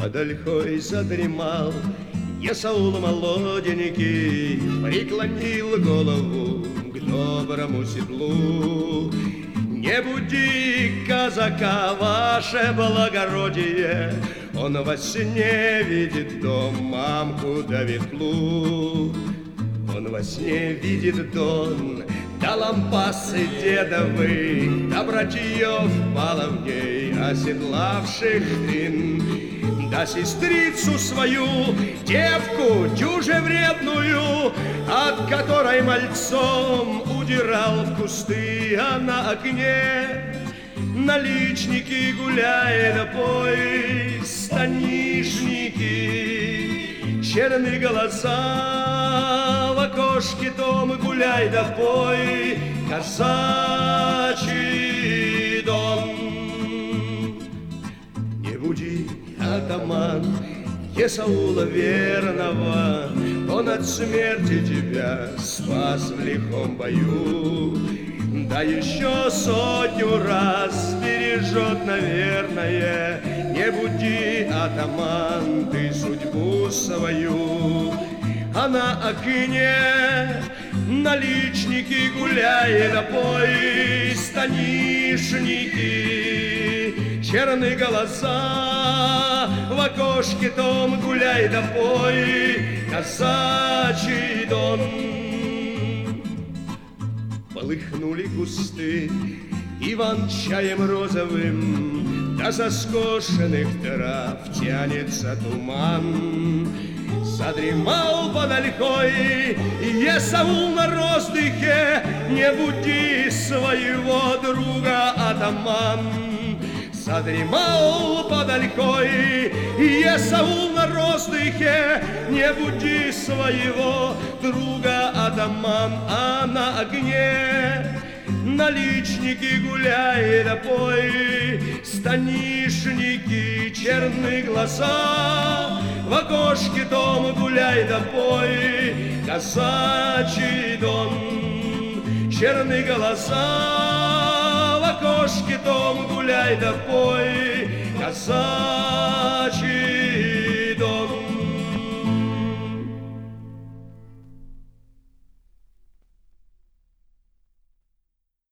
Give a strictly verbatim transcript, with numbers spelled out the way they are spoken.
под ольхой задремал Есаул молоденький, преклонил голову к доброму седлу. Не буди казака, ваше благородие, он во сне видит дом, мамку да ветлу. Он во сне видит дон, да лампасы дедовы, да братьев баловней, оседлавших тын, да сестрицу свою, девку дюже вредную, от которой мальцом удирал в кусты, а на окне наличники гуляет, а пой станишники, черные голоса в окошке том гуляй да пой, казачий дом. Не буди, атаман, Есаула верного, он от смерти тебя спас в лихом бою. Да еще сотню раз бережет, наверное. Не буди, атаман, ты судьбу свою. А на окне наличники гуляет, а пой станишники, черные голоса в окошке том гуляй да пой, казачий дон. Полыхнули кусты иван-чаем розовым, да со скошенных трав тянется туман. Задремал под ольхой Есаул на роздыхе, не буди своего друга, атаман. Задремал под ольхой Есаул на роздыхе, не буди своего друга, атаман. А на огне наличники гуляй да пой, станишники, черные глаза в окошке том гуляй да пой, казачий дон. Черные голоса в окошке том гуляй да пой, казачий